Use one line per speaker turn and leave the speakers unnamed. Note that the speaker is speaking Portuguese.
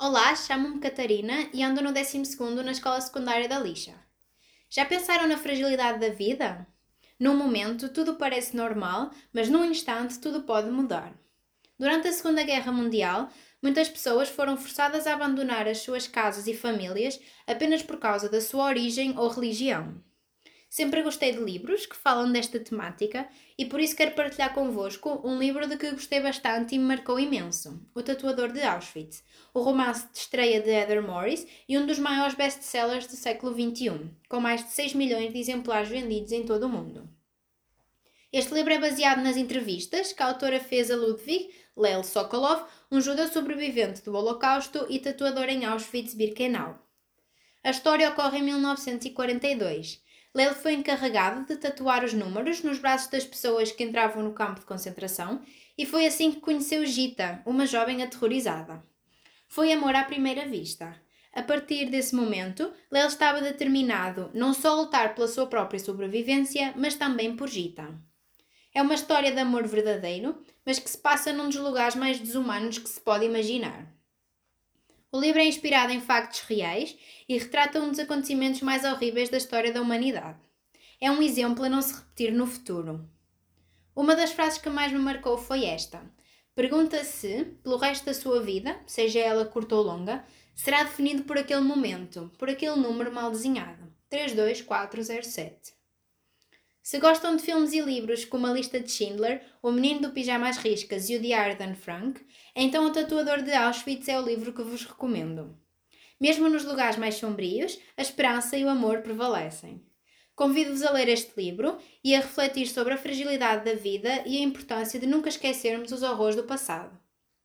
Olá, chamo-me Catarina e ando no 12º na Escola Secundária da Lixa. Já pensaram na fragilidade da vida? Num momento, tudo parece normal, mas num instante, tudo pode mudar. Durante a Segunda Guerra Mundial, muitas pessoas foram forçadas a abandonar as suas casas e famílias apenas por causa da sua origem ou religião. Sempre gostei de livros que falam desta temática e por isso quero partilhar convosco um livro de que gostei bastante e me marcou imenso, O Tatuador de Auschwitz, o romance de estreia de Heather Morris e um dos maiores best-sellers do século XXI, com mais de 6 milhões de exemplares vendidos em todo o mundo. Este livro é baseado nas entrevistas que a autora fez a Ludwig Lel Sokolov, um judeu sobrevivente do Holocausto e tatuador em Auschwitz-Birkenau. A história ocorre em 1942. Lel foi encarregado de tatuar os números nos braços das pessoas que entravam no campo de concentração e foi assim que conheceu Gita, uma jovem aterrorizada. Foi amor à primeira vista. A partir desse momento, Lel estava determinado não só a lutar pela sua própria sobrevivência, mas também por Gita. É uma história de amor verdadeiro, mas que se passa num dos lugares mais desumanos que se pode imaginar. O livro é inspirado em factos reais e retrata um dos acontecimentos mais horríveis da história da humanidade. É um exemplo a não se repetir no futuro. Uma das frases que mais me marcou foi esta. Pergunta se, pelo resto da sua vida, seja ela curta ou longa, será definido por aquele momento, por aquele número mal desenhado. 32407. Se gostam de filmes e livros como A Lista de Schindler, O Menino do Pijama às Riscas e O Diário de Anne Frank, então O Tatuador de Auschwitz é o livro que vos recomendo. Mesmo nos lugares mais sombrios, a esperança e o amor prevalecem. Convido-vos a ler este livro e a refletir sobre a fragilidade da vida e a importância de nunca esquecermos os horrores do passado.